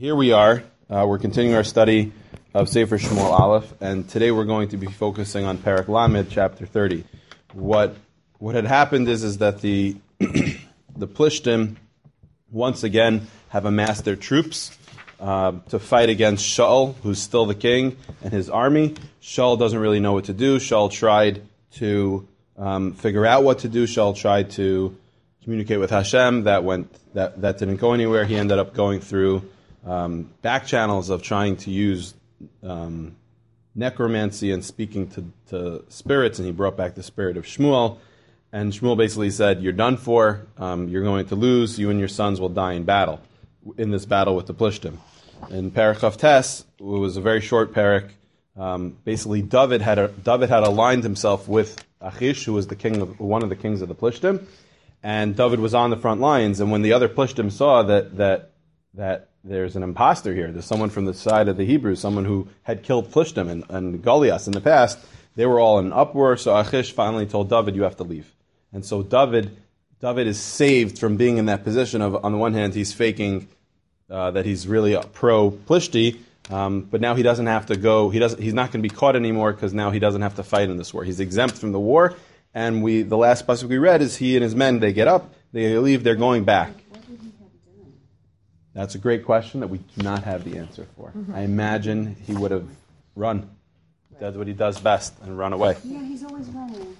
Here we are. We're continuing our study of Sefer Shmuel Aleph, and today we're going to be focusing on Perek Lamed, chapter 30. What had happened is that the Plishtim once again have amassed their troops to fight against Shaul, who's still the king, and his army. Shaul doesn't really know what to do. Shaul tried to figure out what to do. Shaul tried to communicate with Hashem. That didn't go anywhere. He ended up going through back channels of trying to use necromancy and speaking to spirits, and he brought back the spirit of Shmuel. And Shmuel basically said, "You're done for. You're going to lose. You and your sons will die in this battle with the Plishtim." In Perek Chavtes, it was a very short Perek. Basically, David had aligned himself with Achish, who was one of the kings of the Plishtim, and David was on the front lines. And when the other Plishtim saw that there's an imposter here, there's someone from the side of the Hebrews, someone who had killed Plishtim and Goliath in the past, they were all in an uproar. So Achish finally told David, "You have to leave." And so David is saved from being in that position of, on the one hand, he's faking that he's really a pro-Plishti, but now he doesn't have to go. He's not going to be caught anymore because now he doesn't have to fight in this war. He's exempt from the war. And the last pasuk we read is he and his men, they get up, they leave, they're going back. What would he have done? That's a great question that we do not have the answer for. Mm-hmm. I imagine he would have run. That's what he does best, and run away. Yeah, he's always running.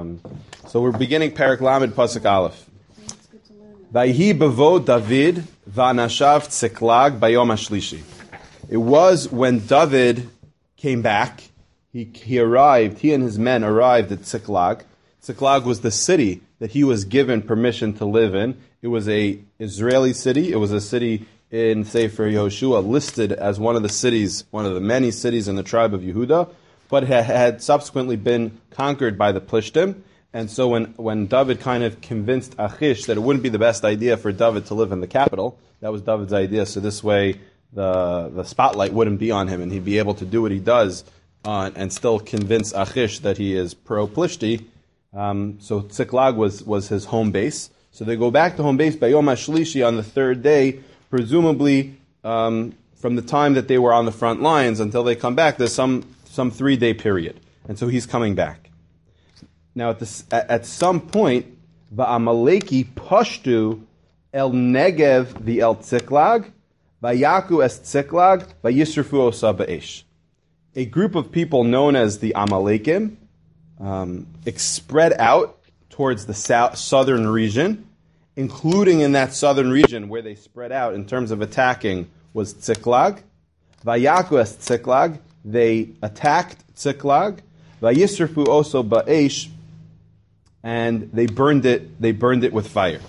So we're beginning Perek Lamed Pasuk Aleph. It's good to learn. Vayhi bevo David v'anashav Tziklag bayom hashlishi. It was when David came back, he arrived, he and his men arrived at Tziklag. Tziklag was the city that he was given permission to live in. It was a Israeli city. It was a city in Sefer Yehoshua listed as one of the many cities in the tribe of Yehuda, but had subsequently been conquered by the Plishtim. And so when David kind of convinced Achish that it wouldn't be the best idea for David to live in the capital, that was David's idea, so this way the spotlight wouldn't be on him and he'd be able to do what he does and still convince Achish that he is pro-Plishti. So Tziklag was his home base. So they go back to home base by Yom HaShlishi on the third day, presumably from the time that they were on the front lines until they come back. There's some 3-day period, and so he's coming back. Now at some point, Va'amaleki pashtu el Negev the el Tziklag, Vayaku es Tziklag, Vayisrafu osa ba'esh. A group of people known as the Amalekim spread out towards the southern region, including in that southern region where they spread out in terms of attacking was Tziklag. Vayaku es Tziklag, they attacked Tziklag. Vayisrafu oso ba'esh, and they burned it with fire.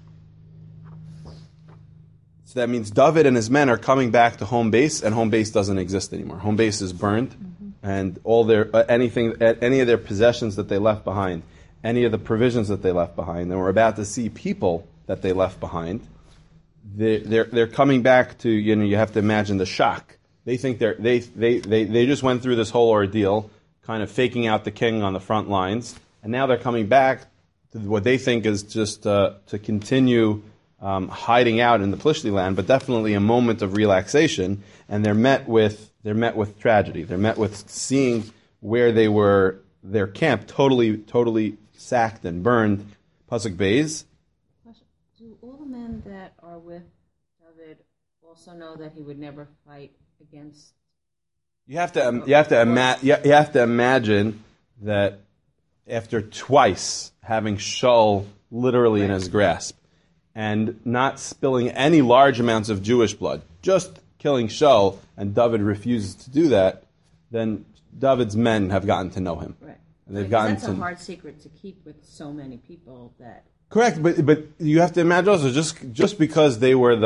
So that means David and his men are coming back to home base, and home base doesn't exist anymore. Home base is burned, and all their any of their possessions that they left behind, any of the provisions that they left behind, and we're about to see people that they left behind. They're coming back to, you have to imagine the shock. They think they just went through this whole ordeal, kind of faking out the king on the front lines, and now they're coming back to what they think is just to continue hiding out in the Plishti land, but definitely a moment of relaxation. And they're met with tragedy. They're met with seeing where they were, their camp totally sacked and burned. Pasuk Beis. Do all the men that are with David also know that he would never fight against? You have to imagine that after twice having Shaul literally in his grasp and not spilling any large amounts of Jewish blood, just killing Shaul, and David refuses to do that, then David's men have gotten to know him. Right. And they've that's a hard secret to keep with so many people that. Correct, but you have to imagine also just because they were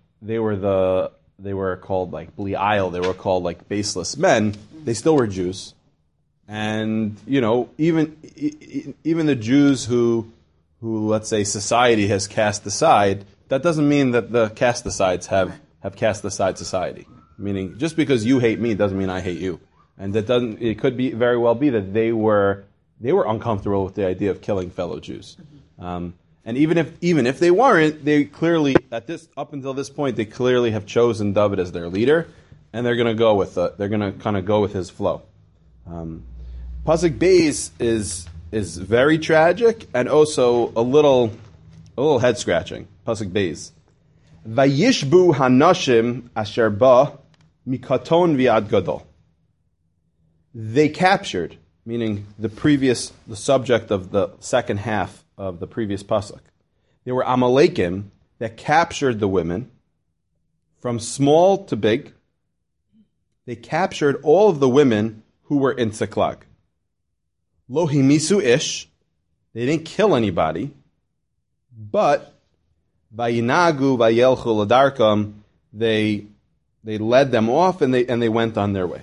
called like Belial, they were called like baseless men, they still were Jews. And even the Jews who let's say society has cast aside, that doesn't mean that the cast asides have cast aside society. Meaning, just because you hate me doesn't mean I hate you. And it could be very well be that they were uncomfortable with the idea of killing fellow Jews. And And even if they weren't, they clearly up until this point they clearly have chosen David as their leader, and they're going to kind of go with his flow. Pasuk Beis is very tragic and also a little head scratching. Pasuk Beis. Vayishbu hanashim asher ba mikaton viad gadol. They captured, meaning the subject of the second half of the previous pasuk. There were Amalekim that captured the women from small to big. They captured all of the women who were in Tsiklag. Lo himisu ish, they didn't kill anybody, but vayinagu vayelchu ladarkam, they led them off and they went on their way.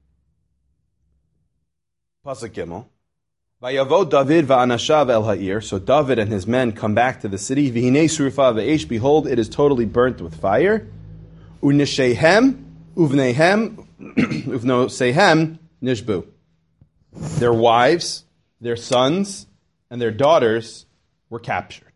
Pasuk Gimel. Vayavo David va'anashav el ha'ir. So David and his men come back to the city. V'hinei surfa ve'esh. Behold, it is totally burnt with fire. U'nishehem uvneihem uvnosehem nishbu. Their wives, their sons, and their daughters were captured.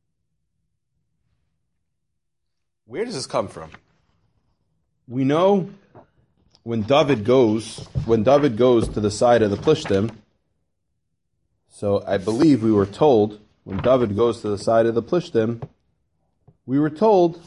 Where does this come from? We know when David goes to the side of the Plishtim. So I believe we were told, when David goes to the side of the Plishtim, we were told,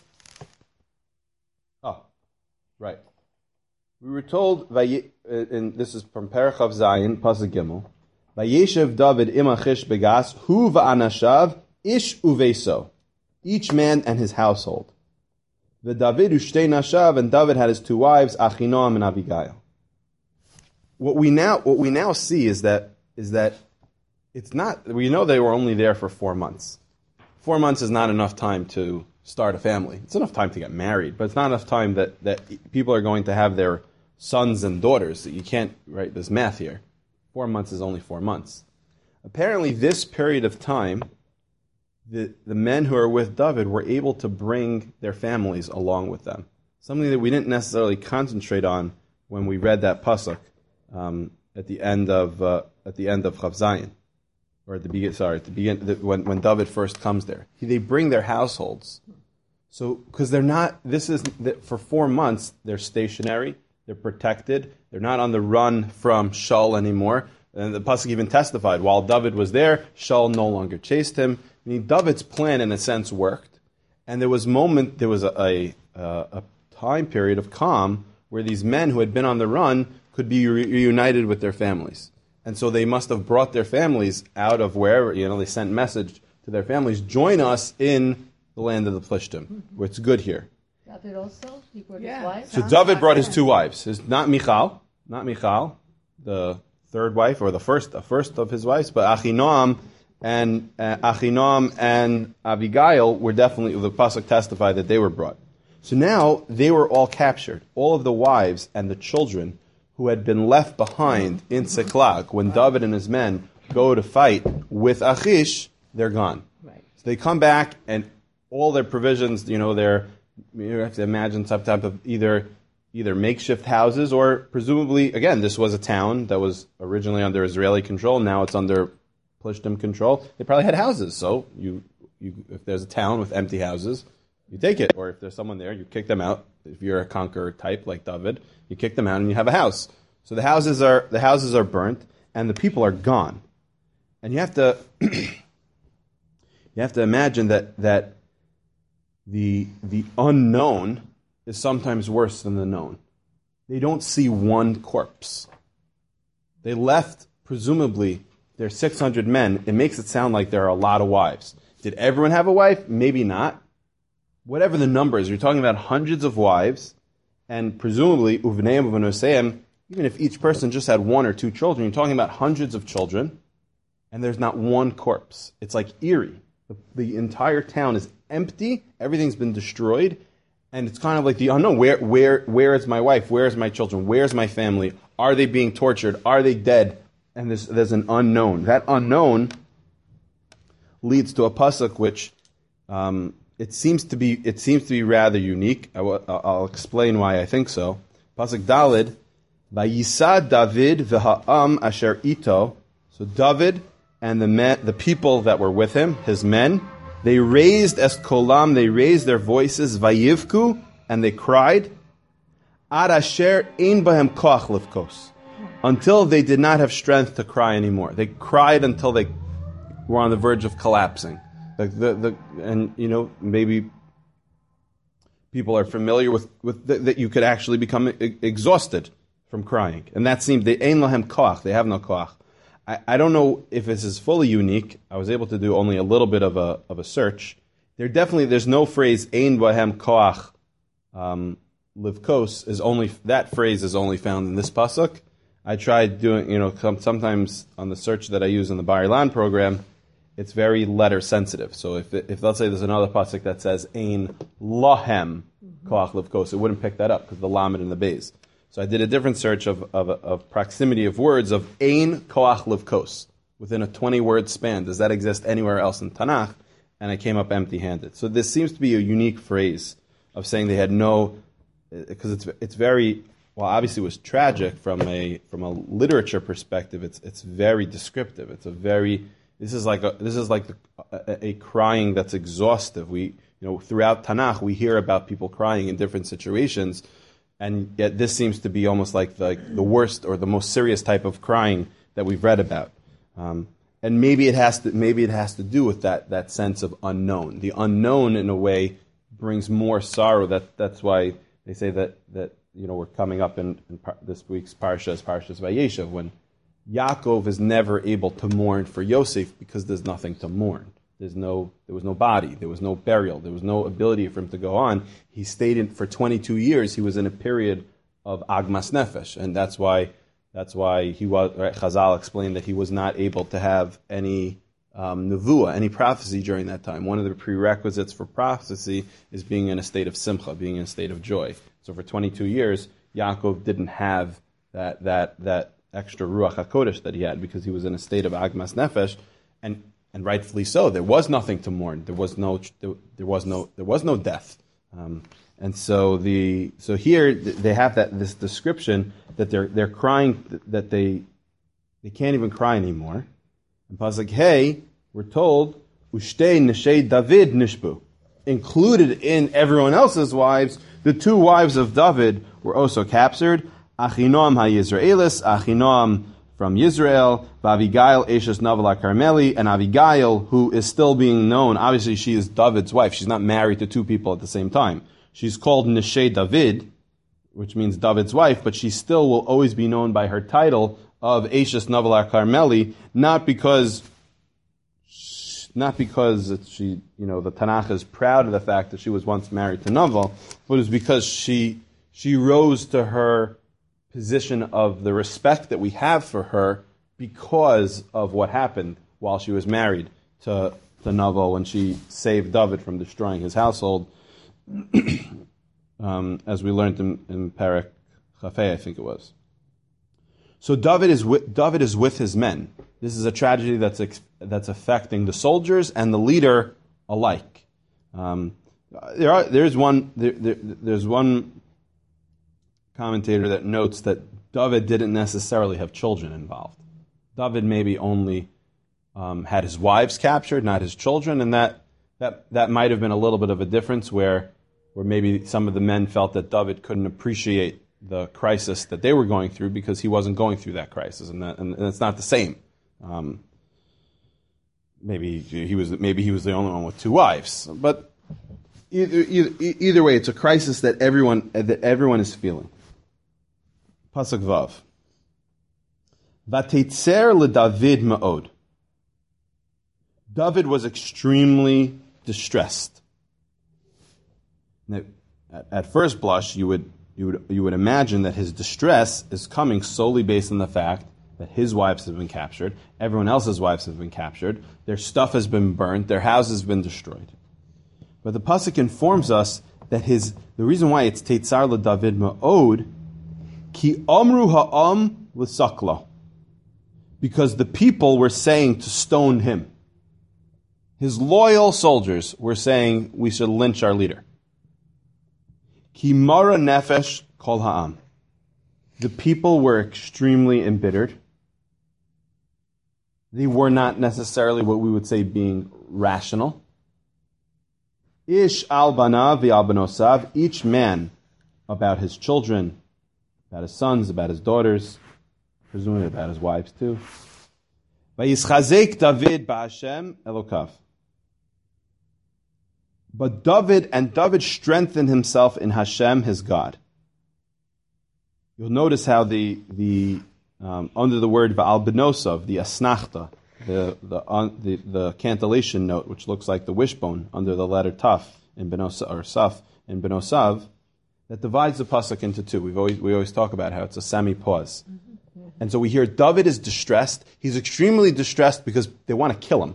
and this is from Perichav Zayin, Pasuk Gimel, Vayeshev David imachish begas, hu va'anashav, ish uveso, each man and his household. The David ushtei nashav, and David had his two wives, Achinoam and Abigail. What we now see is that it's not, we know they were only there for 4 months. 4 months is not enough time to start a family. It's enough time to get married, but it's not enough time that people are going to have their sons and daughters. You can't write this math here. 4 months is only 4 months. Apparently this period of time, the men who are with David were able to bring their families along with them. Something that we didn't necessarily concentrate on when we read that pasuk at the end of Chav Zayin. Or at the beginning, when David first comes there, they bring their households. So, because for 4 months they're stationary, they're protected, they're not on the run from Shaul anymore. And the pasuk even testified while David was there, Shaul no longer chased him. I mean, David's plan, in a sense, worked, and there was a time period of calm where these men who had been on the run could be reunited with their families. And so they must have brought their families out of wherever, they sent message to their families, join us in the land of the Plishtim, where it's good here. David also? He brought his wives? So David brought his two wives. Not Michal, the third wife, or the first of his wives, but Achinoam and Abigail were definitely, the pasuk testified that they were brought. So now they were all captured. All of the wives and the children who had been left behind in Tsiklag, when David and his men go to fight with Achish, they're gone. Right. So they come back, and all their provisions, you have to imagine some type of either makeshift houses, or presumably, again, this was a town that was originally under Israeli control, now it's under Plishtim control. They probably had houses, so if there's a town with empty houses, you take it, or if there's someone there, you kick them out. If you're a conqueror type like David, you kick them out and you have a house. So the houses are burnt and the people are gone. And you have to imagine that the unknown is sometimes worse than the known. They don't see one corpse. They left, presumably, there are 600 men. It makes it sound like there are a lot of wives. Did everyone have a wife? Maybe not. Whatever the number is, you're talking about hundreds of wives, and presumably, uvneim uvnoseim, even if each person just had 1 or 2 children, you're talking about hundreds of children, and there's not one corpse. It's like eerie. The entire town is empty, everything's been destroyed, and it's kind of like the unknown. Where is my wife? Where is my children? Where's my family? Are they being tortured? Are they dead? And there's an unknown. That unknown leads to a pasuk which it seems to be rather unique. I'll explain why I think so. Pasuk Dalid, Vayisa David v'ha'am asher ito. So David and the people that were with him, his men, They raised es kolam, they raised their voices, vayivku, and they cried, ad asher ein bahem koach livkos, until they did not have strength to cry anymore. They cried until they were on the verge of collapsing. And maybe people are familiar with that you could actually become exhausted from crying. And that seemed, they ein lahem koach, they have no koach. I don't know if this is fully unique. I was able to do only a little bit of a search. There's no phrase ein bahem koach livkos, that phrase is only found in this pasuk. I tried doing, sometimes on the search that I use in the Bar Ilan program, it's very letter sensitive. So if let's say there's another pasuk that says ein lahem koach livkos, it wouldn't pick that up because the lamed and the beis. So I did a different search of proximity of words of ein koach livkos within a 20-word span. Does that exist anywhere else in Tanakh? And I came up empty-handed. So this seems to be a unique phrase of saying they had no, because it's very, well, obviously it was tragic from a literature perspective. It's very descriptive. This is like a crying that's exhaustive. Throughout Tanakh we hear about people crying in different situations, and yet this seems to be almost like the worst or the most serious type of crying that we've read about. And maybe it has to do with that sense of unknown. The unknown, in a way, brings more sorrow. That's why they say that we're coming up in this week's parsha is Parshas Vayeshev, when Yaakov is never able to mourn for Yosef because there's nothing to mourn. There was no body, there was no burial, there was no ability for him to go on. He stayed in for 22 years. He was in a period of agmas nefesh, and that's why he was. Right, Chazal explained that he was not able to have any nevuah, any prophecy during that time. One of the prerequisites for prophecy is being in a state of simcha, being in a state of joy. So for 22 years, Yaakov didn't have that extra ruach hakodesh that he had because he was in a state of agmas nefesh, and rightfully so. There was nothing to mourn. There was no death. And so here they have this description that they're crying, that they can't even cry anymore. And pasuk hey, we're told Ushtei neshei David nishbu. Included in everyone else's wives, the two wives of David were also captured. Achinoam ha-Yisraelis, Achinoam from Yisrael, Avigail Eshes Naval Carmeli, and Abigail, who is still being known. Obviously, she is David's wife. She's not married to two people at the same time. She's called Neshei David, which means David's wife, but she still will always be known by her title of Eshes Naval Carmeli, not because she, the Tanakh is proud of the fact that she was once married to Naval, but it's because she rose to her position of the respect that we have for her because of what happened while she was married to Naval when she saved David from destroying his household, as we learned in Perek Chafei, I think it was. So David is with his men. This is a tragedy that's affecting the soldiers and the leader alike. There's one commentator that notes that David didn't necessarily have children involved. David maybe only had his wives captured, not his children, and that might have been a little bit of a difference where maybe some of the men felt that David couldn't appreciate the crisis that they were going through because he wasn't going through that crisis, and it's not the same. Maybe he was the only one with two wives, but either way, it's a crisis that everyone is feeling. Pasuk Vav. Vateitzer leDavid ma'od. David was extremely distressed. Now, at first blush, you would imagine that his distress is coming solely based on the fact that his wives have been captured, everyone else's wives have been captured, their stuff has been burnt, their house has been destroyed. But the pasuk informs us that the reason why it's Teitzar leDavid ma'od, ki amru ha'am l'sakla, because the people were saying to stone him. His loyal soldiers were saying we should lynch our leader. Ki mara nefesh kol ha'am. The people were extremely embittered. They were not necessarily what we would say being rational. Ish al banav v'al benosav, each man about his children, about his sons, about his daughters, presumably about his wives too. Vayischazek David ba'Hashem Elokav. But David strengthened himself in Hashem, his God. You'll notice how the under the word va'al benosav, the asnachta, the cantillation note, which looks like the wishbone under the letter taf in benosav or saf in benosav, that divides the pasuk into two. We always talk about how it's a semi-pause. And so we hear David is distressed. He's extremely distressed because they want to kill him.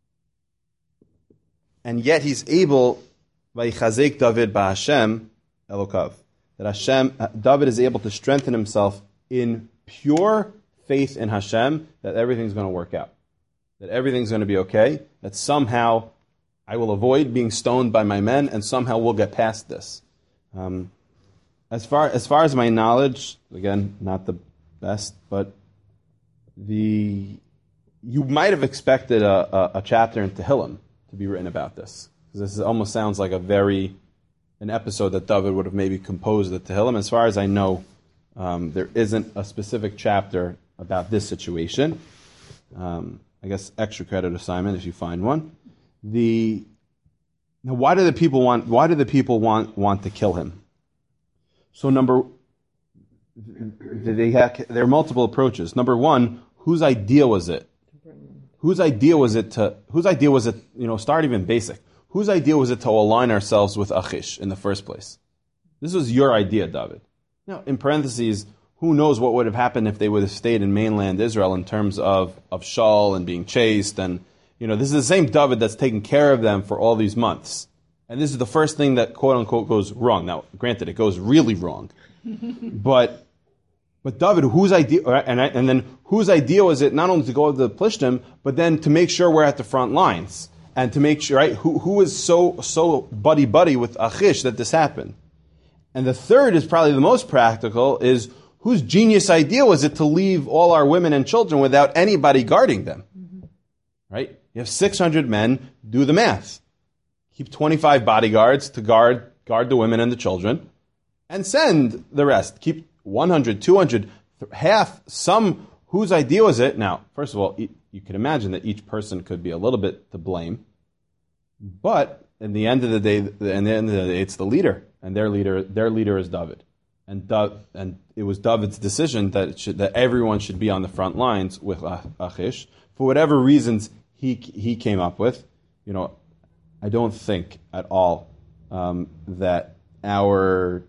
And yet he's able, Vayichazek David ba'Hashem Elokav, that David is able to strengthen himself in pure faith in Hashem that everything's going to work out, that everything's going to be okay, that somehow I will avoid being stoned by my men, and somehow we'll get past this. As far as my knowledge, again, not the best, but you might have expected a chapter in Tehillim to be written about this, because this almost sounds like an episode that David would have maybe composed the Tehillim. As far as I know, there isn't a specific chapter about this situation. I guess extra credit assignment if you find one. Now, why do the people want to kill him? So there are multiple approaches. Number one, whose idea was it? Start even basic. Whose idea was it to align ourselves with Achish in the first place? This was your idea, David. Now, in parentheses, who knows what would have happened if they would have stayed in mainland Israel in terms of Shaul and being chased. And, this is the same David that's taken care of them for all these months. And this is the first thing that, quote unquote, goes wrong. Now, granted, it goes really wrong. But David, whose idea, and then whose idea was it not only to go to the Plishtim, but then to make sure we're at the front lines and to make sure, right? Who was so buddy with Achish that this happened? And the third is probably the most practical: is whose genius idea was it to leave all our women and children without anybody guarding them? Mm-hmm. Right? You have 600 men. Do the math. Keep 25 bodyguards to guard the women and the children, and send the rest. Keep 100, 200, half, some. Whose idea was it? Now, first of all, you can imagine that each person could be a little bit to blame, but in the end of the day, it's the leader, and their leader is David, and it was David's decision that everyone should be on the front lines with Achish for whatever reasons he came up with. I don't think at all that our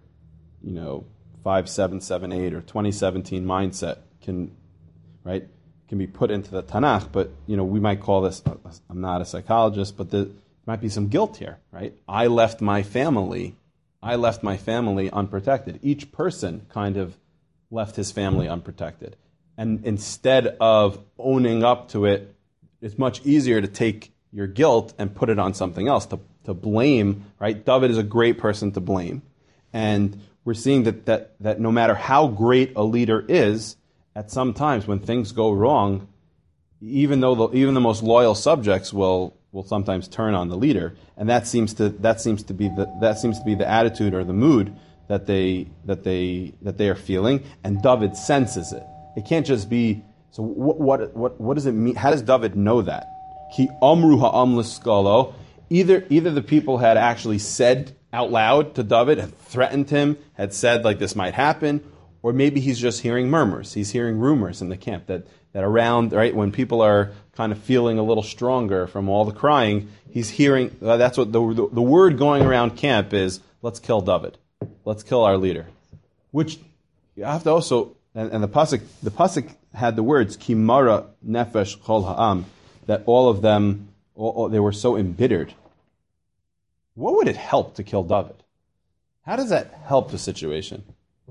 5778 or 2017 mindset can be put into the Tanakh, but we might call this. I'm not a psychologist, but there might be some guilt here, right? I left my family unprotected. Each person kind of left his family unprotected, and instead of owning up to it, it's much easier to take your guilt and put it on something else, to blame. Right? David is a great person to blame, and we're seeing that no matter how great a leader is, at some times when things go wrong, even the most loyal subjects will sometimes turn on the leader, and that seems to be the attitude or the mood that they are feeling, and David senses it. It can't just be. So what does it mean? How does David know that? Ki amru ha'am l'skalo. Either the people had actually said out loud to David, had threatened him, had said like this might happen, or maybe he's just hearing murmurs. He's hearing rumors in the camp that around, right, when people are kind of feeling a little stronger from all the crying, he's hearing, that's what the word going around camp is, let's kill David. Let's kill our leader. Which you have to also, and the pasuk had the words, Kimara nefesh chol ha'am, that all of them, they were so embittered. What would it help to kill David? How does that help the situation?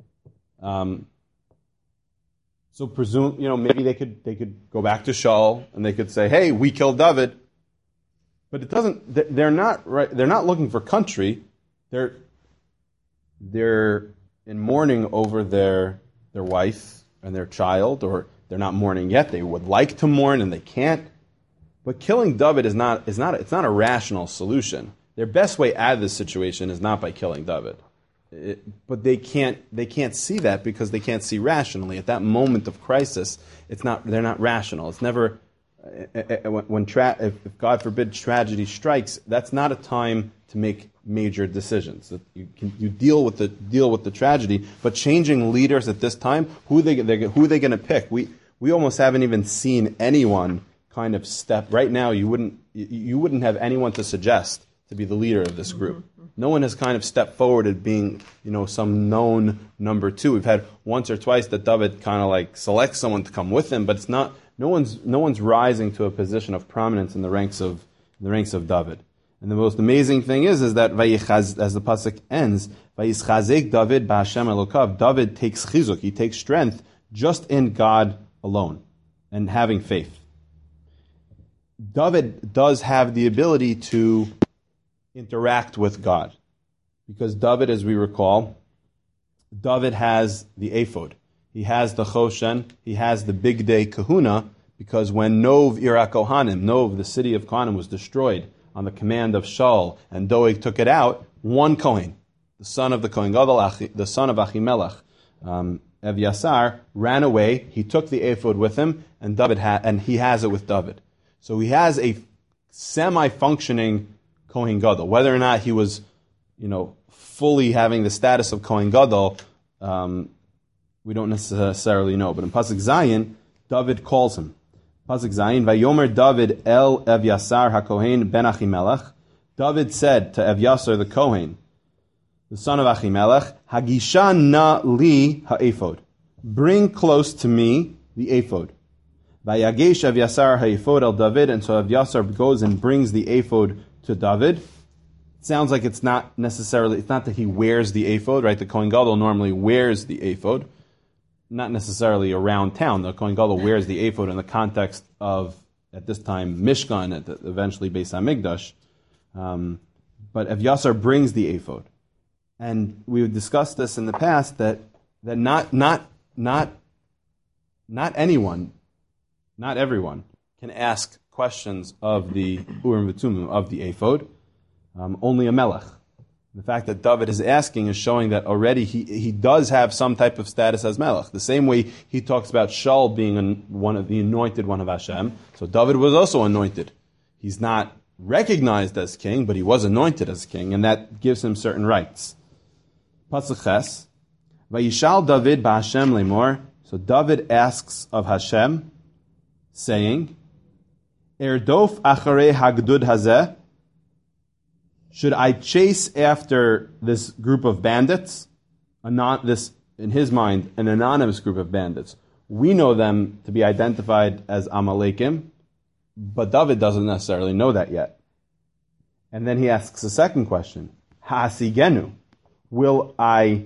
So presume, maybe they could go back to Shaul and they could say, "Hey, we killed David," but it doesn't. They're not right. They're not looking for country. They're in mourning over their wife and their child, or they're not mourning yet. They would like to mourn and they can't. But killing David is not. It's not a rational solution. Their best way out of this situation is not by killing David. But they can't see that because they can't see rationally. At that moment of crisis, they're not rational. It's never, if God forbid tragedy strikes, that's not a time to make major decisions. You deal with the tragedy, but changing leaders at this time, who are they going to pick? We almost haven't even seen anyone kind of step. Right now, you wouldn't have anyone to suggest to be the leader of this group. No one has kind of stepped forward as being, some known number two. We've had once or twice that David kind of like selects someone to come with him, but it's not. No one's rising to a position of prominence in the ranks of David. And the most amazing thing is that as the pasuk ends, Vayischazek David b'Hashem Elokav. David takes chizuk, he takes strength just in God alone and having faith. David does have the ability to interact with God. Because David, as we recall, David has the ephod. He has the choshen. He has the big day kahuna, because when Nov Ira Kohanim, Nov, the city of Kohanim, was destroyed on the command of Shaul, and Doeg took it out, one Kohen, the son of the Kohen Gadol, the son of Achimelech, Evyasar, ran away. He took the ephod with him, and he has it with David. So he has a semi-functioning Kohen Gadol. Whether or not he was, fully having the status of Kohen Gadol, we don't necessarily know. But in Pasuk Zayin, David calls him. Pasuk Zayin, Vayomer David el Evyasar HaKohen ben Achimelech. David said to Evyasar the Kohen, the son of Achimelech, Hagisha na li ha'ephod. Bring close to me the ephod. Vayagesh Evyasar ha'ephod el David. And so Evyasar goes and brings the ephod to David. It sounds like it's not that he wears the ephod, right? The Kohen Gadol normally wears the ephod, not necessarily around town. The Kohen Gadol wears the ephod in the context of, at this time, Mishkan, eventually Beis HaMikdash. But Evyasar brings the ephod. And we've discussed this in the past, that not anyone, not everyone, can ask questions of the Urim V'Tumim, of the ephod. Only a melech. The fact that David is asking is showing that already he does have some type of status as melech. The same way he talks about Shaul being the anointed one of Hashem. So David was also anointed. He's not recognized as king, but he was anointed as king, and that gives him certain rights. Pasuk Ches, Vayishal David b'Hashem lemor. So David asks of Hashem, saying, Erdof acharei hagdud hazeh. Should I chase after this group of bandits? In his mind, an anonymous group of bandits. We know them to be identified as Amalekim, but David doesn't necessarily know that yet. And then he asks a second question. Ha'asigenu. Will I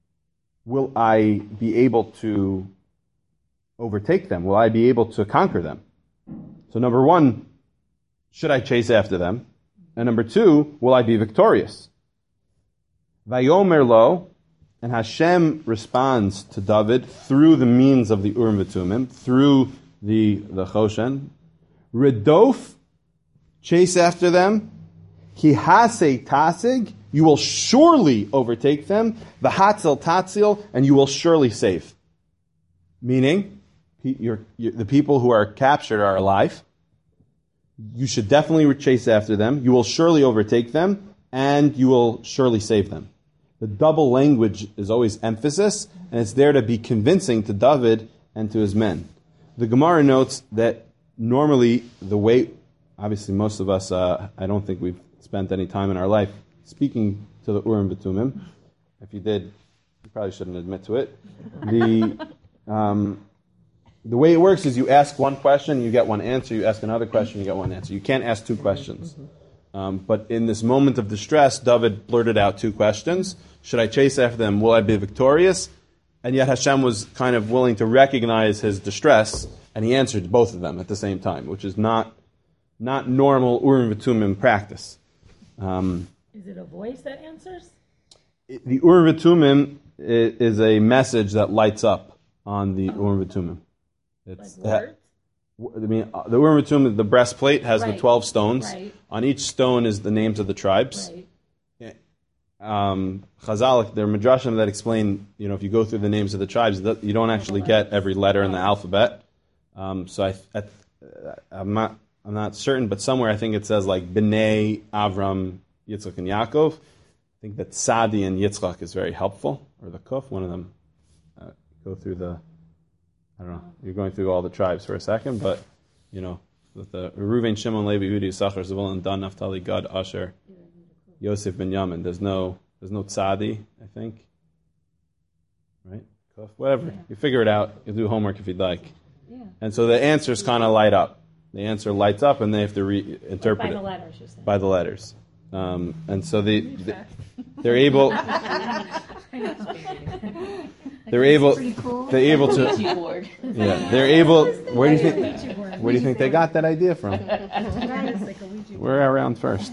be able to overtake them? Will I be able to conquer them? So number one, should I chase after them? And number two, will I be victorious? Vayomer lo, and Hashem responds to David through the means of the Urim V'Tumim, through the Choshen. Redof, chase after them. Ki hase tasig, you will surely overtake them. V'hatzel tatzil, and you will surely save. Meaning, the people who are captured are alive. You should definitely chase after them. You will surely overtake them, and you will surely save them. The double language is always emphasis, and it's there to be convincing to David and to his men. The Gemara notes that normally the way, obviously most of us, I don't think we've spent any time in our life speaking to the Urim V'Tumim. If you did, you probably shouldn't admit to it. The way it works is you ask one question, you get one answer. You ask another question, you get one answer. You can't ask two questions. But in this moment of distress, David blurted out two questions. Should I chase after them? Will I be victorious? And yet Hashem was kind of willing to recognize his distress, and he answered both of them at the same time, which is not normal Urim V'Tumim practice. Is it a voice that answers? The Urim V'Tumim is a message that lights up on the Urim V'Tumim. Like words? the Urim and Tumim, the breastplate has the Right. 12 stones. Right. On each stone is the names of the tribes. Right. Chazal, there are midrashim that explain, if you go through the names of the tribes, you don't actually get every letter in the alphabet. So I'm not certain, but somewhere I think it says like Bnei, Avram, Yitzchak, and Yaakov. I think that Sadi and Yitzchak is very helpful, or the Kuf, one of them. Go through I don't know, you're going through all the tribes for a second, but, with the Reuven, Shimon, Levi, Yehudi, Yisachar, Zebulun, Dan, Naphtali, Gad, Asher, Yosef, Binyamin. There's no Tzadi, I think. Right? Kuf, whatever. You figure it out. You'll do homework if you'd like. Yeah. And so the answers kind of light up. The answer lights up, and they have to reinterpret By it. the letters, you're saying. By the letters. And so they're able... They're able to... Yeah, they're able... Where do you think they got that idea from? We're around first.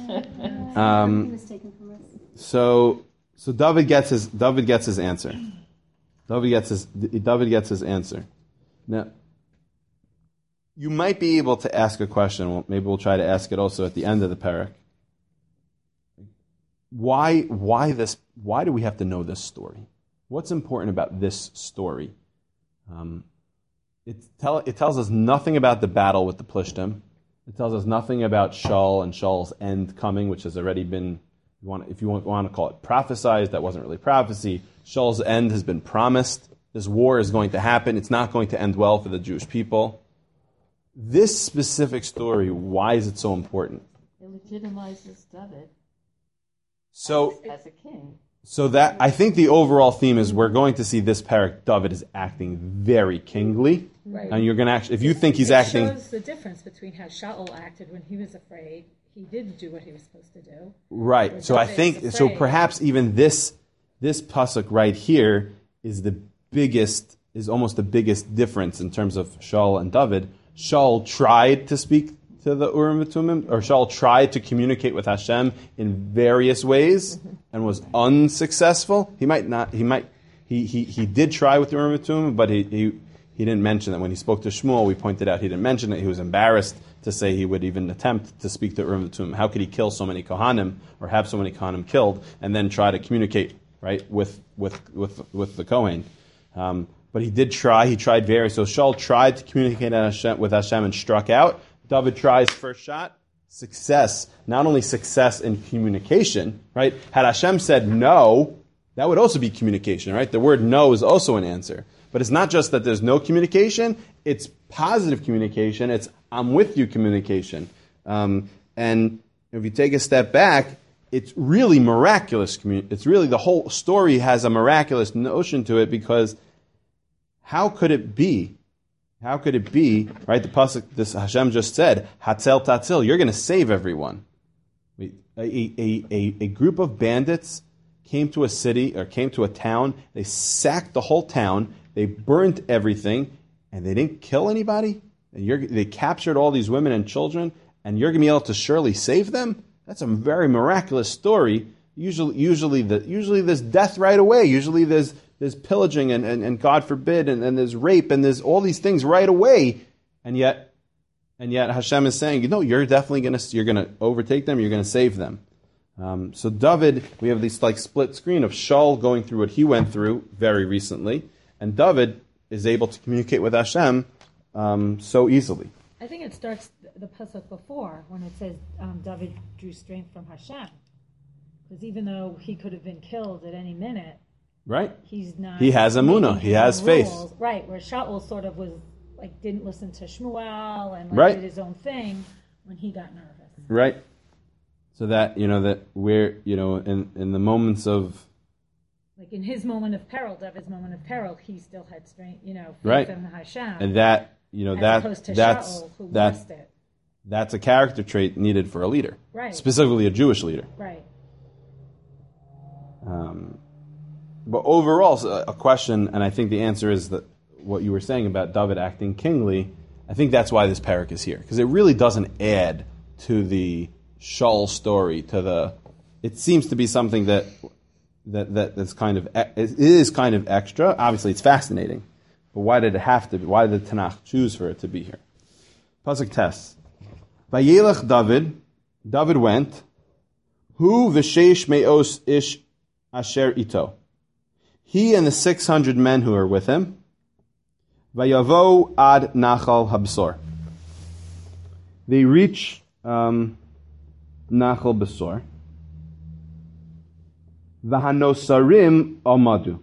So David gets his answer. David gets his answer. Now, you might be able to ask a question. Well, maybe we'll try to ask it also at the end of the parak. Why this? Why do we have to know this story? What's important about this story? It tells us nothing about the battle with the Plishtim. It tells us nothing about Shaul and Shaul's end coming, which has already been, if you want to call it prophesized, that wasn't really prophecy. Shaul's end has been promised. This war is going to happen. It's not going to end well for the Jewish people. This specific story, why is it so important? It legitimizes David as a king. So that, I think the overall theme is we're going to see this parak, David is acting very kingly. Right. And you're going to actually, if you think he's acting... It shows the difference between how Shaul acted when he was afraid. He did do what he was supposed to do. Right. So I think, so perhaps even this pasuk right here is almost the biggest difference in terms of Shaul and David. Shaul tried to speak to the Urim and Tumim, or Shaul tried to communicate with Hashem in various ways and was unsuccessful. He did try with the Urim and Tumim, but he didn't mention that. When he spoke to Shmuel, we pointed out he didn't mention it. He was embarrassed to say he would even attempt to speak to Urim and Tumim. How could he kill so many Kohanim, or have so many Kohanim killed, and then try to communicate, right, with the Kohen? But he did try. He tried various. So Shaul tried to communicate with Hashem and struck out. David tries first shot. Success. Not only success in communication, right? Had Hashem said no, that would also be communication, right? The word no is also an answer. But it's not just that there's no communication. It's positive communication. It's I'm with you communication. And if you take a step back, it's really miraculous. It's really, the whole story has a miraculous notion to it, because how could it be? How could it be, right? The pasuk, this Hashem just said, Hatzel Tatzil, you're going to save everyone. A group of bandits came to a city, or came to a town, they sacked the whole town, they burnt everything, and they didn't kill anybody? And they captured all these women and children, and you're going to be able to surely save them? That's a very miraculous story. Usually there's death right away. Usually there's pillaging and God forbid, and there's rape, and there's all these things right away. And yet Hashem is saying, you're definitely you're going to overtake them, you're going to save them. So David, we have this like split screen of Shaul going through what he went through very recently, and David is able to communicate with Hashem so easily. I think it starts the pasuk before, when it says David drew strength from Hashem. Because even though he could have been killed at any minute, right? He's not. He has emunah. He has faith. Right, where Shaul sort of was like didn't listen to Shmuel and right. did his own thing when he got nervous. Right. So that that we're in the moments of, like in his moment of peril, David's moment of peril, he still had strength, faith right. in Hashem. And that as opposed to Shaul, who lost it. That's a character trait needed for a leader, right? Specifically a Jewish leader, right? But overall, a question, and I think the answer is that what you were saying about David acting kingly. I think that's why this parak is here, because it really doesn't add to the Shaul story. It seems to be something that's kind of it is kind of extra. Obviously, it's fascinating, but why did it have to be? Why did the Tanakh choose for it to be here? Pasuk Tes. Vayelech David went, Hu v'sheish me'os ish asher ito. He and the 600 men who are with him. Vayavo ad Nachal Habsor. They reach Nachal Besor. V'hanosarim amadu.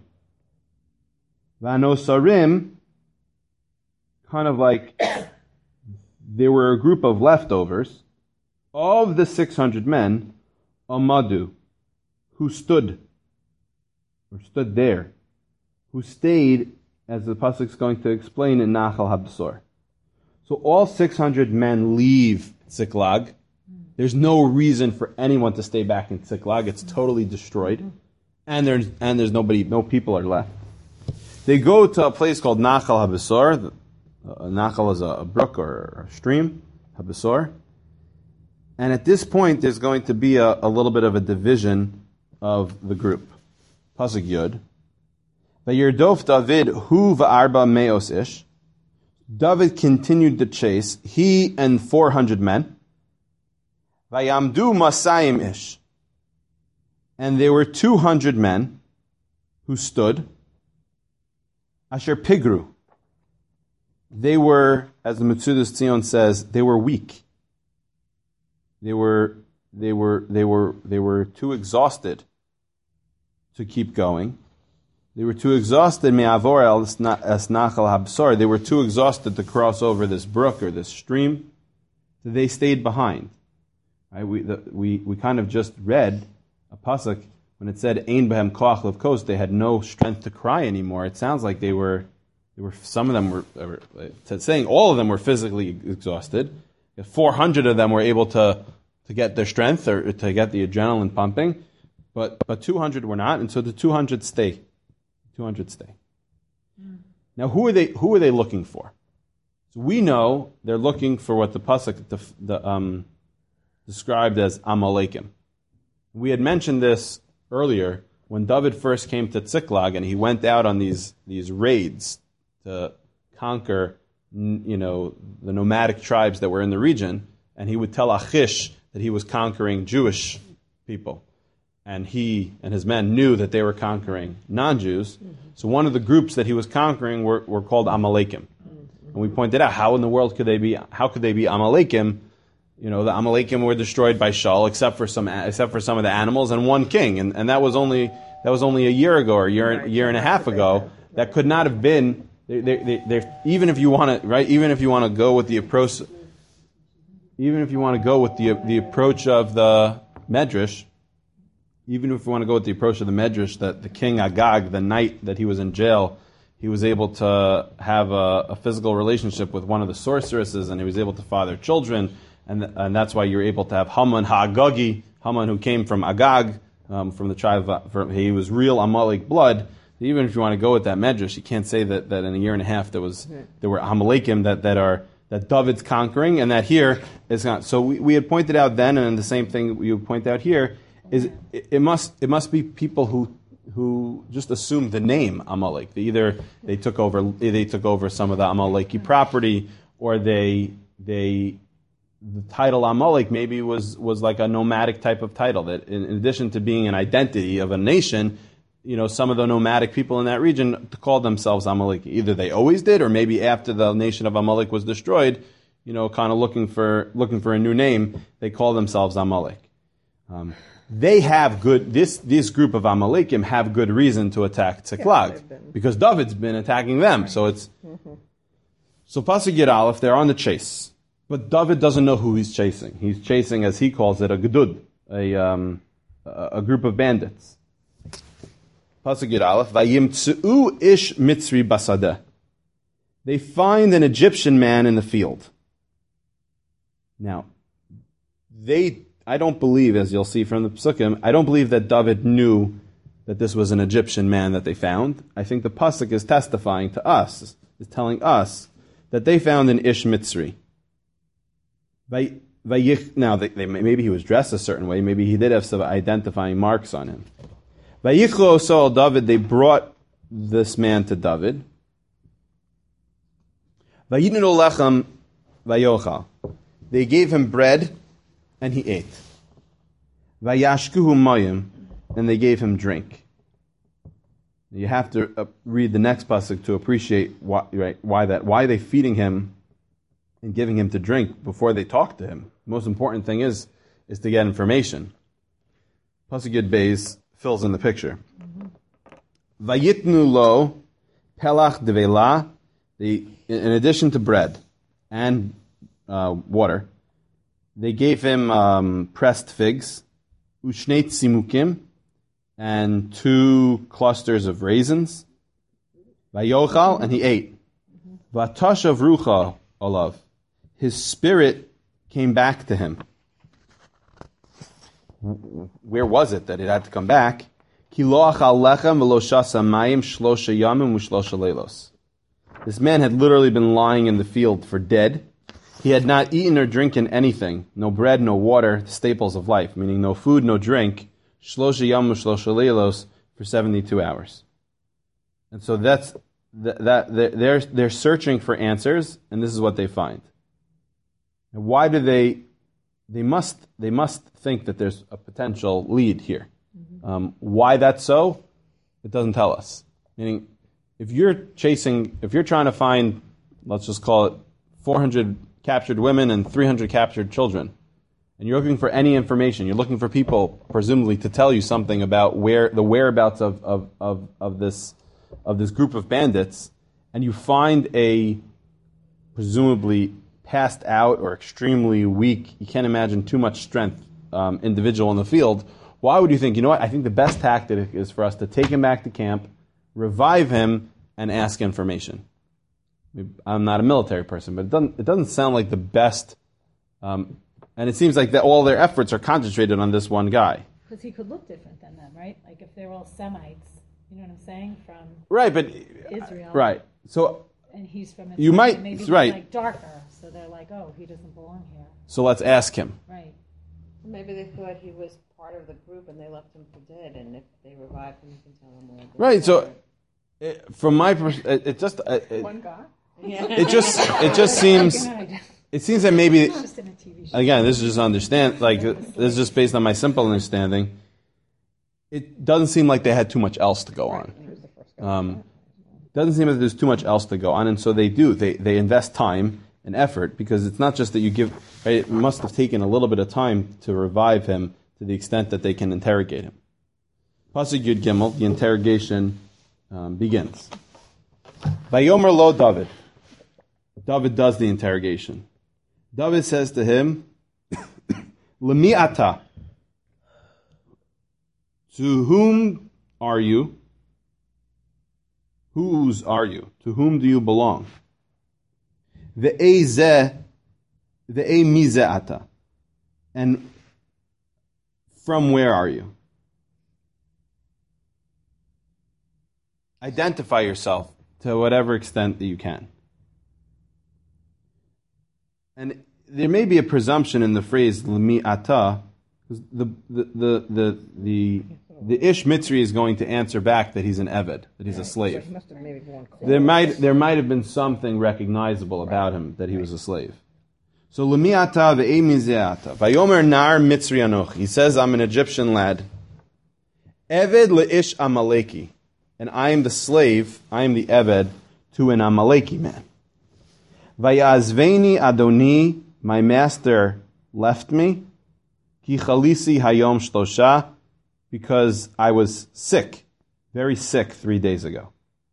V'hanosarim, kind of like there were a group of leftovers of the 600 men, amadu, who stood there, who stayed, as the pasuk is going to explain, in Nachal Habsor. So all 600 men leave Tsiklag. There's no reason for anyone to stay back in Tsiklag. It's totally destroyed, and there's nobody, no people are left. They go to a place called Nachal Habsor. Nachal is a brook or a stream, Habsor. And at this point, there's going to be a little bit of a division of the group. Pasuk Yud. Vayirdof David hu va'arba meos ish. David continued the chase, he and 400 men. Vayamdu masayim ish. And there were 200 men who stood. Asher pigru. They were, as the Metzudas Tzion says, they were weak. They were too exhausted to keep going. They were too exhausted, me'avor es Nachal Habsor. They were too exhausted to cross over this brook or this stream. So they stayed behind. Right? We kind of just read a pasuk when it said Ein behem koach levkos. They had no strength to cry anymore. It sounds like they were. Some of them were saying all of them were physically exhausted. 400 of them were able to get their strength or to get the adrenaline pumping, but 200 were not, and so the 200 stay. 200 stay. Now, who are they looking for? So we know they're looking for what the pasuk described as Amalekim. We had mentioned this earlier when David first came to Tsiklag, and he went out on these raids to conquer, the nomadic tribes that were in the region, and he would tell Achish that he was conquering Jewish people. And he and his men knew that they were conquering non-Jews. So one of the groups that he was conquering were called Amalekim. And we pointed out, how in the world could they be Amalekim? The Amalekim were destroyed by Shaul, except for some of the animals and one king. And that was only a year ago or a year and a half ago. That could not have been. Even if you want to, right? Even if you want to go with the approach, the approach of the Medrash, that the king Agag, the night that he was in jail, he was able to have a physical relationship with one of the sorceresses, and he was able to father children, and that's why you're able to have Haman Ha'agagi, Haman who came from Agag, from the tribe, he was real Amalek blood. Even if you want to go with that medrash, you can't say that in a year and a half there were Amalekim that David's conquering, and that here is not. So we had pointed out then, and the same thing we would point out here is it must be people who just assumed the name Amalek. They took over some of the Amaleki property, or the title Amalek maybe was like a nomadic type of title that in addition to being an identity of a nation. Some of the nomadic people in that region called themselves Amalek. Either they always did, or maybe after the nation of Amalek was destroyed, kind of looking for a new name, they call themselves Amalek. They have this group of Amalekim have good reason to attack Tsiklag, because David's been attacking them. So so Pasuk Yud Aleph, they're on the chase. But David doesn't know who he's chasing. He's chasing, as he calls it, a gedud, a group of bandits. Pasuk Yud Aleph, Vayimtzu ish mitzri basadeh. They find an Egyptian man in the field. Now, I don't believe, as you'll see from the Psukim, I don't believe that David knew that this was an Egyptian man that they found. I think the Pasuk is testifying to us, is telling us that they found an ish mitzri. Now, maybe he was dressed a certain way, maybe he did have some identifying marks on him. Vayichlo Saul David, they brought this man to David. Vayitnu lechem vayochal. They gave him bread, and he ate. Vayashkuhu mayim, and they gave him drink. You have to read the next pasuk to appreciate why are they feeding him and giving him to drink before they talk to him. The most important thing is to get information. Pasuk Yud Beis fills in the picture. Vayitnu lo pelach devela. In addition to bread and water, they gave him pressed figs, ushneit simukim, and 2 clusters of raisins. Vayochal, and he ate. Vatashav rucha olav. His spirit came back to him. Where was it that it had to come back? Ki lo achal lechem v'lo shasa mayim shlosha yamim u'shlosha leilos. This man had literally been lying in the field for dead. He had not eaten or drinking anything. No bread, no water, the staples of life, meaning no food, no drink. Shlosha yamim u'shlosha leilos for 72 hours. And so they're searching for answers, and this is what they find. And why do they must think that there's a potential lead here. Why that's so? It doesn't tell us. Meaning, if you're trying to find, let's just call it 400 captured women and 300 captured children, and you're looking for any information, you're looking for people, presumably, to tell you something about the whereabouts of this group of bandits, and you find a presumably passed out or extremely weak, you can't imagine too much strength individual in the field, why would you think, you know what, I think the best tactic is for us to take him back to camp, revive him, and ask information. I'm not a military person, but it doesn't sound like the best, and it seems like that all their efforts are concentrated on this one guy. Because he could look different than them, right? Like if they're all Semites, you know what I'm saying? From right, but Israel. Right. So and he's from you might maybe right. He's like darker, so they're like, oh, he doesn't belong here. So let's ask him. Right. Maybe they thought he was part of the group and they left him for dead, and if they revive him, you can tell them where. Right. So, from my perspective, it just one guy. It just seems. It seems that maybe. Again, this is just this is just based on my simple understanding. It doesn't seem like they had too much else to go on. Doesn't seem that there's too much else to go on, and so they do. They invest time and effort, because it's not just that you give. Right, it must have taken a little bit of time to revive him to the extent that they can interrogate him. Pasuk Yud Gimel, the interrogation begins. Vayomer lo David. David does the interrogation. David says to him, Lemi ata. To whom are you? Whose are you? To whom do you belong? Ve'e mize ata. And from where are you? Identify yourself to whatever extent that you can. And there may be a presumption in the phrase "lemi ata," because the Ish Mitzri is going to answer back that he's an Eved, that he's a slave. There might have been something recognizable about him that he was a slave. So "lemi ata ve'e mize ata vayomer nar Mitzri anochi." He says, "I'm an Egyptian lad, Eved le'ish Amaleki, and I am the slave, I am the Eved to an Amaleki man. Vayazveni Adoni, my master left me, ki chalisi hayom shlosha, because I was sick, very sick 3 days ago."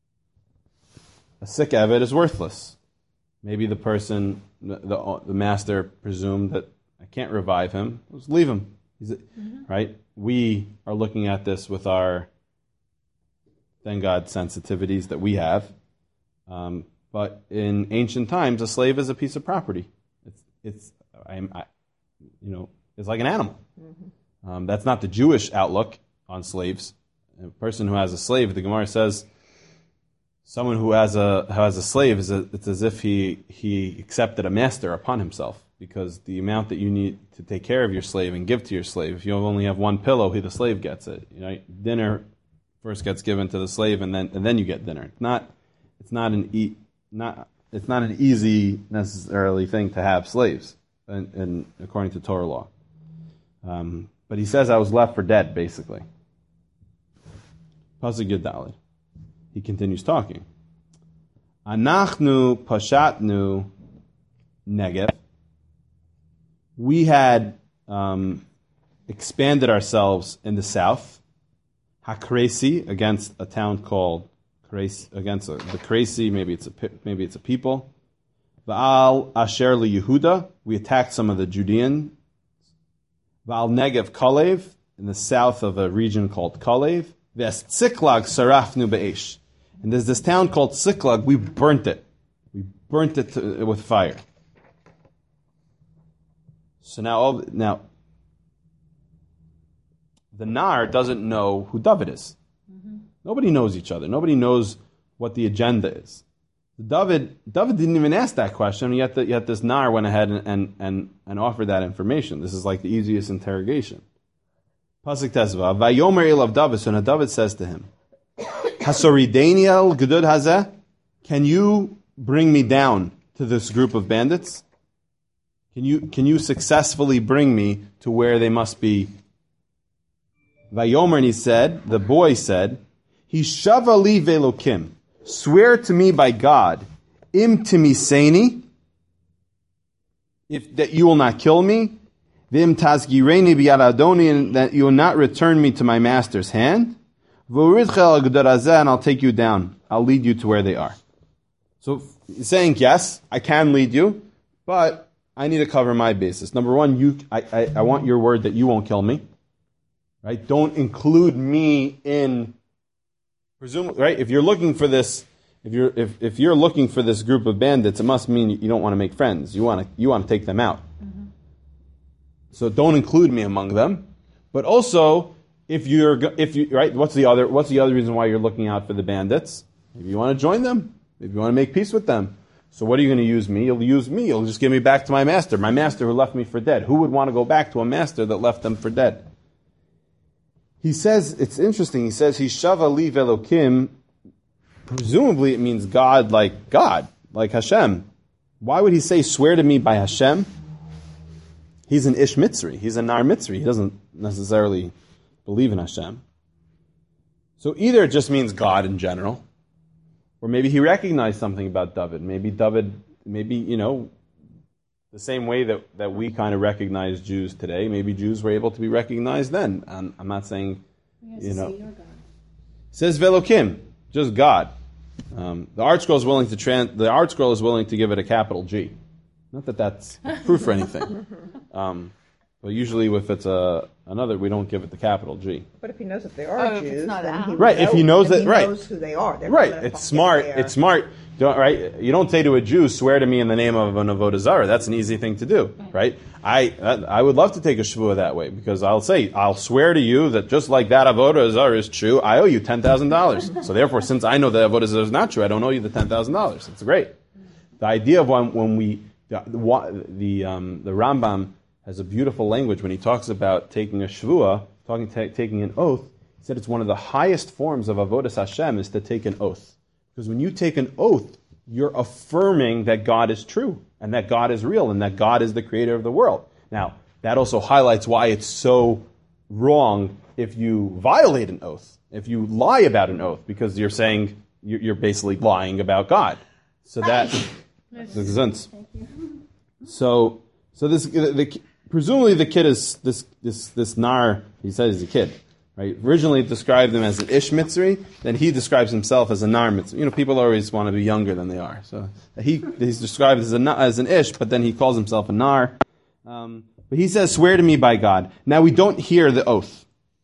A sick Eved is worthless. Maybe the person, the master presumed that I can't revive him. Let's leave him. Right? We are looking at this with our, thank God, sensitivities that we have. But in ancient times, a slave is a piece of property. It's like an animal. That's not the Jewish outlook on slaves. A person who has a slave, the Gemara says, someone who has a slave it's as if he accepted a master upon himself, because the amount that you need to take care of your slave and give to your slave, if you only have one pillow, the slave gets it. Dinner first gets given to the slave, and then you get dinner. It's not it's not an easy necessarily thing to have slaves, and according to Torah law. But he says I was left for dead, basically. Pasuk Yud Daled. He continues talking. Anachnu pashatnu Negev. We had expanded ourselves in the south. Hakresi, against a town called against the Kresi, maybe it's a people. Va'al Asher Yehuda, we attacked some of the Judean. Va'al Negev Kalev, in the south of a region called Kalev. Ves Tziklag Sarafnu Be'esh. And there's this town called Tziklag, we burnt it. We burnt it with fire. So now, the Nar doesn't know who David is. Nobody knows each other. Nobody knows what the agenda is. David didn't even ask that question, yet this Nar went ahead and offered that information. This is like the easiest interrogation. Pasuk Tezva, Vayomer elav David, so now David says to him, Hasorideni el gedud hazeh, can you bring me down to this group of bandits? Can you successfully bring me to where they must be? Vayomer, and he said, the boy said, Hishava li velokim, swear to me by God, im timiseni, if that you will not kill me, vim tazgireni biyad adoni, and that you will not return me to my master's hand, v'uridcha al gedud hazeh, and I'll take you down. I'll lead you to where they are. So he's saying, yes, I can lead you, but I need to cover my basis. Number one, I want your word that you won't kill me. Right? Don't include me in, presumably, right? If you're looking for this, if you're looking for this group of bandits, it must mean you don't want to make friends. You want to take them out. Mm-hmm. So don't include me among them. But also, if you right, what's the other reason why you're looking out for the bandits? Maybe you want to join them. Maybe you want to make peace with them. So what are you going to use me? You'll use me. You'll just give me back to my master who left me for dead. Who would want to go back to a master that left them for dead? He says, it's interesting, he says, Hishava li velokim, presumably it means God, like Hashem. Why would he say, swear to me by Hashem? He's an Ish Mitzri, he's a Nar Mitzri, he doesn't necessarily believe in Hashem. So either it just means God in general, or maybe he recognized something about David. Maybe, the same way that we kind of recognize Jews today, maybe Jews were able to be recognized then. I'm not saying, It says Velokim, just God. The Art Scroll is willing to give it a capital G. Not that that's proof for anything. But usually if it's another, we don't give it the capital G. But if he knows that they are Jews, if he knows that, he knows who they are. Right, it's smart. It's smart. You don't say to a Jew, swear to me in the name of an Avodah Zarah. That's an easy thing to do, right? I would love to take a shvuah that way, because I'll swear to you that just like that Avodah Zarah is true, I owe you $10,000. So therefore, since I know that Avodah Zarah is not true, I don't owe you the $10,000. It's great. The idea of the Rambam has a beautiful language when he talks about taking a shvuah, taking an oath. He said it's one of the highest forms of avodas Hashem is to take an oath. Because when you take an oath, you're affirming that God is true, and that God is real, and that God is the creator of the world. Now, that also highlights why it's so wrong if you violate an oath, if you lie about an oath, because you're saying you're basically lying about God. So that makes sense. So presumably the kid is this Nar. He says he's a kid, right? Originally it described him as an Ish Mitzri, then he describes himself as a Nar Mitzri. People always want to be younger than they are. So he's described as an Ish, but then he calls himself a Nar. But he says, swear to me by God. Now we don't hear the oath.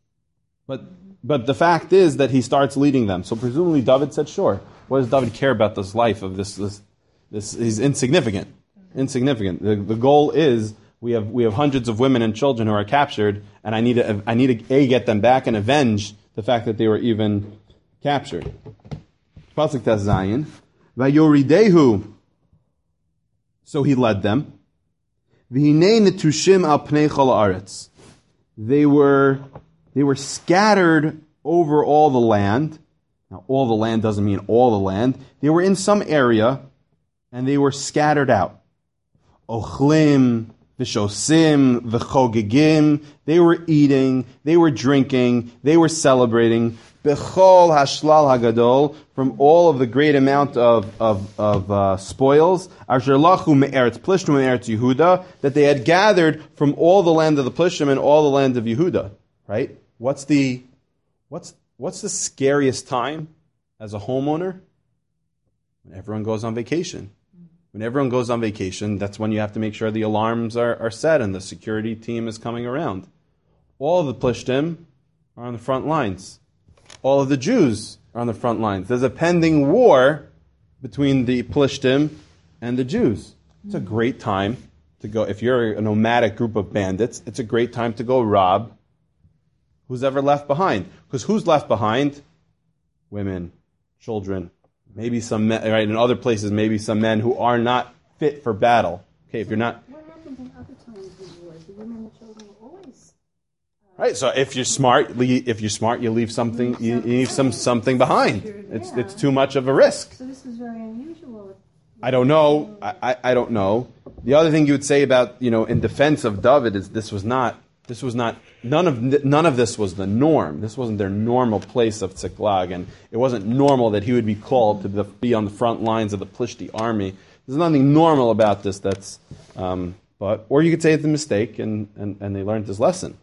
But the fact is that he starts leading them. So presumably David said, sure. What does David care about this life of this? He's insignificant. The goal is we have hundreds of women and children who are captured, and I need to get them back and avenge the fact that they were even captured. Pasuk Zayin, Vayoridehu. So he led them. V'hinei netushim al pnei chol haaretz. They were scattered over all the land. Now, all the land doesn't mean all the land. They were in some area, and they were scattered out. Ochlim, v'shosim, v'chogegim. They were eating, they were drinking, they were celebrating. Bechol hashlal hagadol, from all of the great amount of spoils. Asher lachu me'eretz Plishtim me'eretz Yehuda, that they had gathered from all the land of the Plishtim and all the land of Yehuda. Right? What's the scariest time as a homeowner? When everyone goes on vacation. When everyone goes on vacation, that's when you have to make sure the alarms are set and the security team is coming around. All of the Plishtim are on the front lines. All of the Jews are on the front lines. There's a pending war between the Plishtim and the Jews. It's a great time to go, if you're a nomadic group of bandits, it's a great time to go rob who's ever left behind. Because who's left behind? Women, children, maybe some men, right? In other places, maybe some men who are not fit for battle. Okay, if you're not... What happens in other times of war? The women and children are always... Right, so if you're smart, you leave something. You leave something behind. It's too much of a risk. So this was very unusual. I don't know. I don't know. The other thing you would say about in defense of David is this was not none of this was the norm. This wasn't their normal place of Tziklag, and it wasn't normal that he would be called to be on the front lines of the Plishti army. There's nothing normal about this. Or you could say it's a mistake, and they learned this lesson.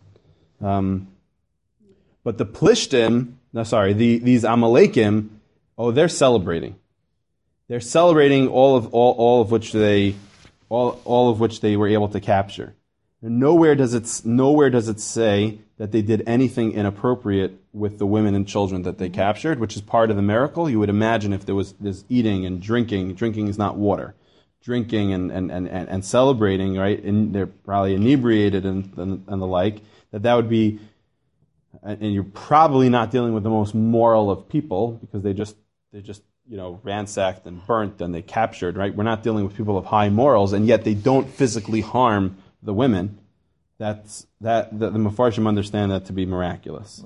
But the Plishtim, these Amalekim, they're celebrating. They're celebrating all of which they were able to capture. And nowhere does it say that they did anything inappropriate with the women and children that they captured, which is part of the miracle. You would imagine if there's eating and drinking. Drinking is not water. Drinking and celebrating, right? And they're probably inebriated and the like. That would be, and you're probably not dealing with the most moral of people because they just ransacked and burnt and they captured, right? We're not dealing with people of high morals, and yet they don't physically harm the women. The Mefarshim understand that to be miraculous.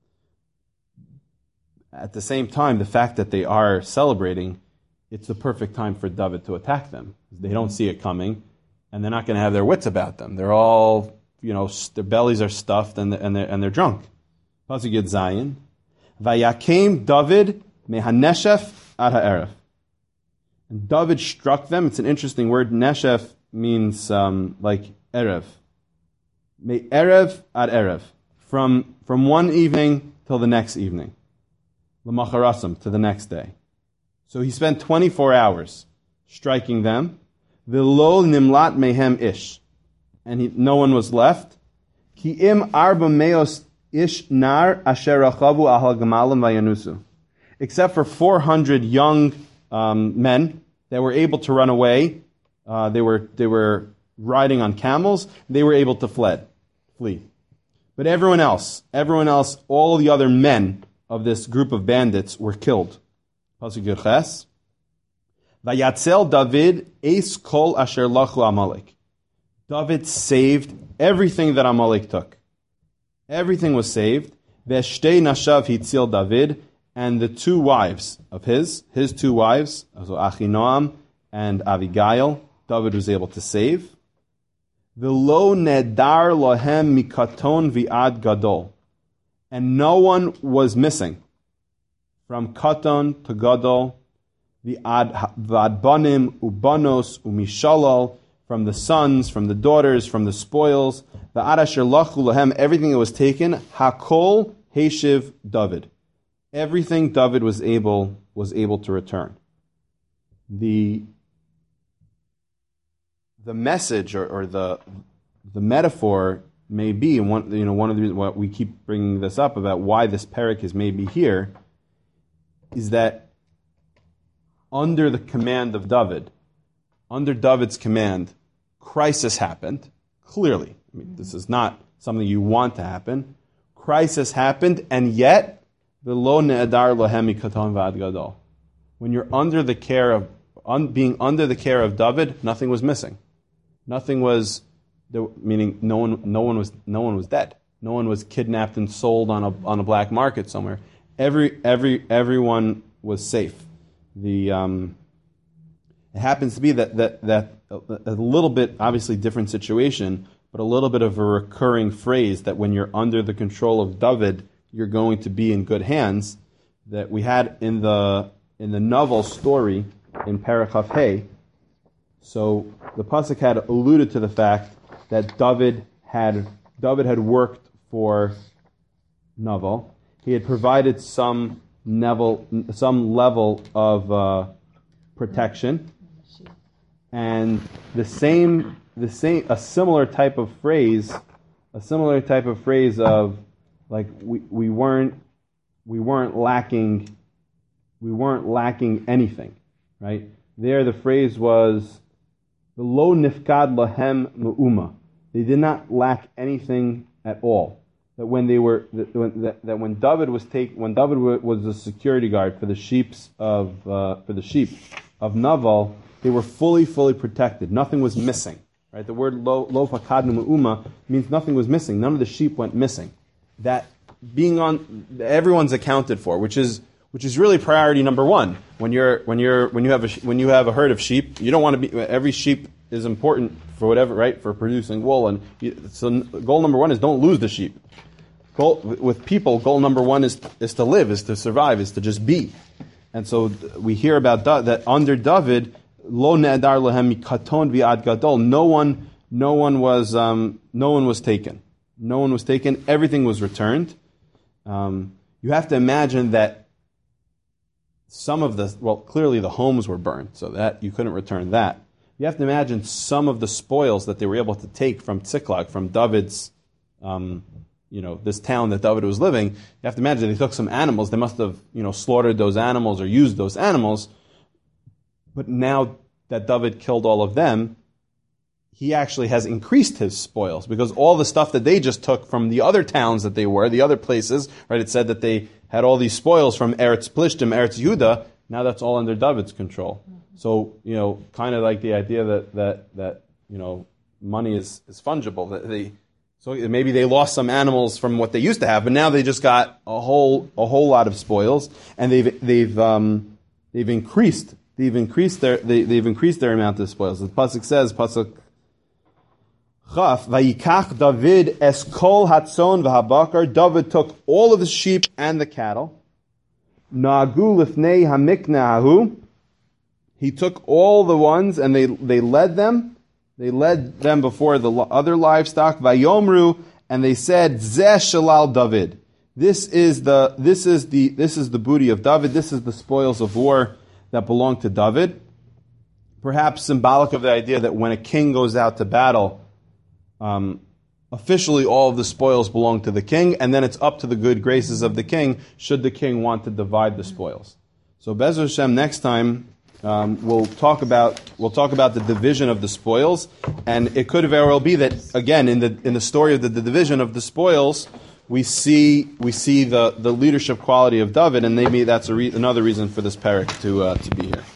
At the same time, the fact that they are celebrating, it's the perfect time for David to attack them. They don't see it coming, and they're not going to have their wits about them. They're all their bellies are stuffed and they're drunk. Pasuk Yud Zayin. Vayakem David mehaneshef ad ha'erev. And David struck them. It's an interesting word. Neshef means like erev. Me erev ad erev. From one evening till the next evening. L'macharasam, to the next day. So he spent 24 hours striking them. V'lo nimlat mehem ish. And no one was left. Ki im arba meos ish nar asher rachavu ahal gemalim vayanusu. Except for 400 young men that were able to run away. They were riding on camels. They were able to flee. But everyone else, all the other men of this group of bandits were killed. Pasuk Yud Ches. Vayatzel David eis kol asher lachu Amalek. David saved everything that Amalek took. Everything was saved. Veshtei nashav hitzil David, and the two wives of his two wives, also Achinoam and Abigail, David was able to save. V'lo nedar lohem mikaton vi'ad gadol, and no one was missing from katon to gadol, v'ad banim ubanos umishalal, from the sons, from the daughters, from the spoils, v'ad asher lachu lohem, everything that was taken, hakol heshiv David. Everything David was able to return. The message or the metaphor may be, one of the reasons why we keep bringing this up about why this parak is maybe here, is that under the command of David, under David's command, crisis happened. Clearly, this is not something you want to happen. Crisis happened, and yet v'lo ne'adar lohem mikaton v'ad gadol. When you're under the care of being under the care of David, nothing was missing. Nothing was, meaning no one was dead. No one was kidnapped and sold on a black market somewhere. Everyone was safe. It happens to be that a little bit, obviously different situation, but a little bit of a recurring phrase that when you're under the control of David, you're going to be in good hands, that we had in the novel story in Parachaf Hey. So the pasuk had alluded to the fact that David had worked for Naval. He had provided some level of protection, and a similar type of phrase of like we weren't lacking anything, right? There the phrase was lo nifkad lahem me'uma. They did not lack anything at all. That when when David was the security guard for the sheep of Naval, they were fully protected. Nothing was missing. Right? The word lo fakadnu me'uma means nothing was missing. None of the sheep went missing. That everyone's accounted for, which is really priority number one. When you have a herd of sheep, you don't want to be. Every sheep is important for whatever, right? For producing wool, and so goal number one is don't lose the sheep. With people, goal number one is to live, is to survive, is to just be. And so we hear about that under David, lo ne'adar lehem mikaton v'ad gadol. No one was taken. No one was taken. Everything was returned. You have to imagine that clearly the homes were burned, so that you couldn't return that. You have to imagine some of the spoils that they were able to take from Tziklag, from David's, this town that David was living. You have to imagine they took some animals. They must have, slaughtered those animals or used those animals. But now that David killed all of them, he actually has increased his spoils, because all the stuff that they just took from the other towns that they were, the other places, right? It said that they had all these spoils from Eretz Plishtim, Eretz Yehuda. Now that's all under David's control. So, kind of like the idea that money is fungible. So maybe they lost some animals from what they used to have, but now they just got a whole lot of spoils, and they've increased their amount of spoils. The pasuk says, pasuk Chaf, Vayikach David es kol hatzon v'habakar. David took all of the sheep and the cattle. Na'agu lifnei hamikna hahu. He took all the ones and they led them. They led them before the other livestock. Vayomru, and they said, Zeh shalal David. This is the booty of David. This is the spoils of war that belong to David. Perhaps symbolic of the idea that when a king goes out to battle, officially all of the spoils belong to the king, and then it's up to the good graces of the king should the king want to divide the spoils. So Be'ez Hashem, next time we'll talk about the division of the spoils, and it could very well be that again in the story of the division of the spoils we see the leadership quality of David, and maybe that's another reason for this parak to be here.